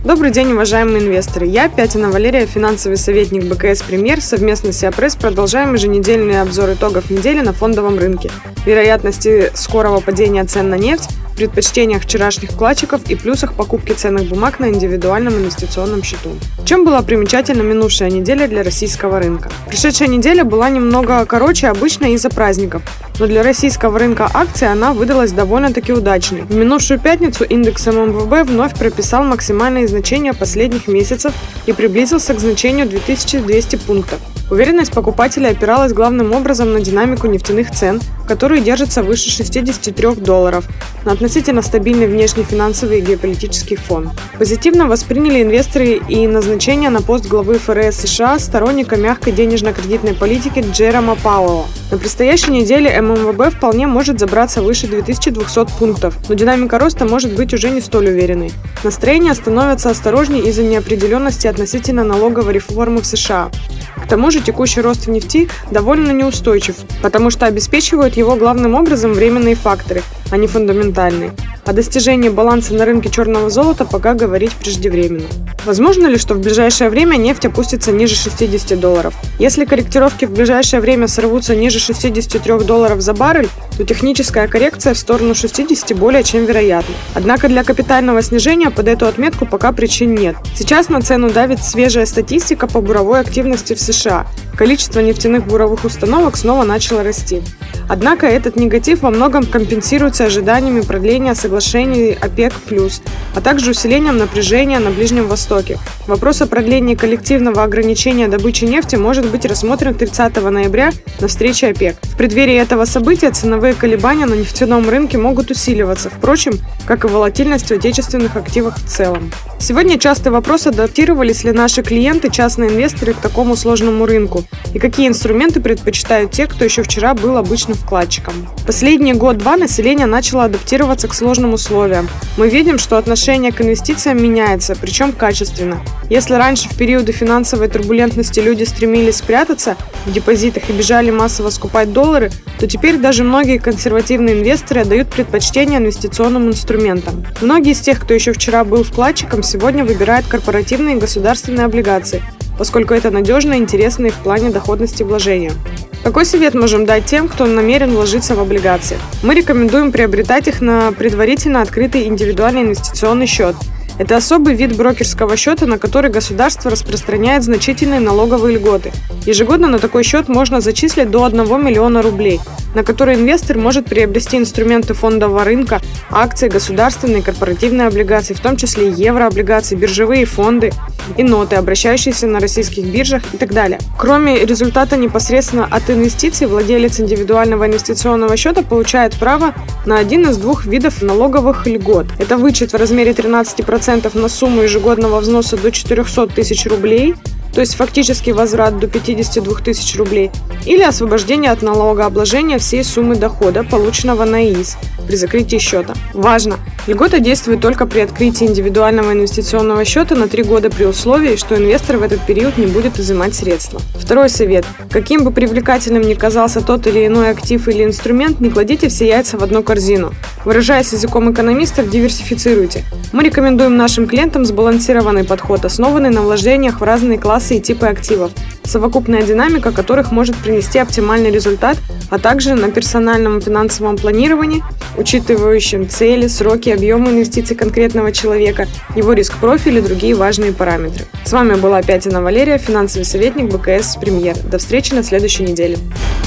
Добрый день, уважаемые инвесторы! Я, Пятина Валерия, финансовый советник БКС «Премьер». Совместно с Сиапресс продолжаем еженедельный обзор итогов недели на фондовом рынке, вероятности скорого падения цен на нефть, предпочтениях вчерашних вкладчиков и плюсах покупки ценных бумаг на индивидуальном инвестиционном счету. Чем была примечательна минувшая неделя для российского рынка? Прошедшая неделя была немного короче обычной из-за праздников, но для российского рынка акций она выдалась довольно-таки удачной. В минувшую пятницу индекс ММВБ вновь прописал максимальные значения последних месяцев и приблизился к значению 2200 пунктов. Уверенность покупателей опиралась главным образом на динамику нефтяных цен, которые держатся выше $63, на относительно стабильный внешний финансовый и геополитический фон. Позитивно восприняли инвесторы и назначение на пост главы ФРС США сторонника мягкой денежно-кредитной политики Джерома Пауэлла. На предстоящей неделе ММВБ вполне может забраться выше 2200 пунктов, но динамика роста может быть уже не столь уверенной. Настроения становятся осторожнее из-за неопределенности относительно налоговой реформы в США. К тому же текущий рост в нефти довольно неустойчив, потому что обеспечивают его главным образом временные факторы, а не фундаментальные. О достижении баланса на рынке черного золота пока говорить преждевременно. Возможно ли, что в ближайшее время нефть опустится ниже $60? Если корректировки в ближайшее время сорвутся ниже $63 за баррель, то техническая коррекция в сторону 60 более чем вероятна. Однако для капитального снижения под эту отметку пока причин нет. Сейчас на цену давит свежая статистика по буровой активности в США. Количество нефтяных буровых установок снова начало расти. Однако этот негатив во многом компенсируется ожиданиями продления соглашений ОПЕК+, а также усилением напряжения на Ближнем Востоке. Вопрос о продлении коллективного ограничения добычи нефти может быть рассмотрен 30 ноября на встрече ОПЕК. В преддверии этого события ценовые колебания на нефтяном рынке могут усиливаться, впрочем, как и волатильность в отечественных активах в целом. Сегодня частый вопрос, адаптировались ли наши клиенты, частные инвесторы к такому сложному рынку, и какие инструменты предпочитают те, кто еще вчера был обычным вкладчиком. Последние год-два население начало адаптироваться к сложным условиям. Мы видим, что отношение к инвестициям меняется, причем качественно. Если раньше в периоды финансовой турбулентности люди стремились спрятаться в депозитах и бежали массово скупать доллары, то теперь даже многие консервативные инвесторы отдают предпочтение инвестиционным инструментам. Многие из тех, кто еще вчера был вкладчиком, сегодня выбирают корпоративные и государственные облигации, поскольку это надежно и интересно и в плане доходности вложения. Какой совет можем дать тем, кто намерен вложиться в облигации? Мы рекомендуем приобретать их на предварительно открытый индивидуальный инвестиционный счет. Это особый вид брокерского счета, на который государство распространяет значительные налоговые льготы. Ежегодно на такой счет можно зачислить до 1 миллиона рублей, на который инвестор может приобрести инструменты фондового рынка, акции, государственные и корпоративные облигации, в том числе и еврооблигации, биржевые фонды и ноты, обращающиеся на российских биржах и так далее. Кроме результата непосредственно от инвестиций, владелец индивидуального инвестиционного счета получает право на один из двух видов налоговых льгот. Это вычет в размере 13% на сумму ежегодного взноса до 400 тысяч рублей, то есть фактически возврат до 52 тысяч рублей, или освобождение от налогообложения всей суммы дохода, полученного на ИИС при закрытии счета. Важно! Льгота действует только при открытии индивидуального инвестиционного счета на 3 года при условии, что инвестор в этот период не будет изымать средства. Второй совет. Каким бы привлекательным ни казался тот или иной актив или инструмент, не кладите все яйца в одну корзину. Выражаясь языком экономистов, диверсифицируйте. Мы рекомендуем нашим клиентам сбалансированный подход, основанный на вложениях в разные классы и типы активов, совокупная динамика которых может принести оптимальный результат, а также на персональном финансовом планировании, учитывающем цели, сроки, объемы инвестиций конкретного человека, его риск-профиль и другие важные параметры. С вами была Пятина Валерия, финансовый советник БКС «Премьер». До встречи на следующей неделе.